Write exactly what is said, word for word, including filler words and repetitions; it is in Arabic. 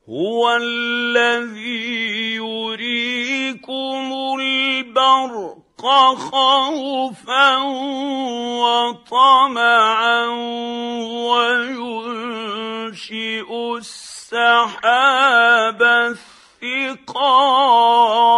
هُوَ الَّذِي يُرِيكُمُ الْبَرْقَ خَوْفًا وَطَمَعًا وَيُنشِئُ السَّحَابَ الثِّقَالَ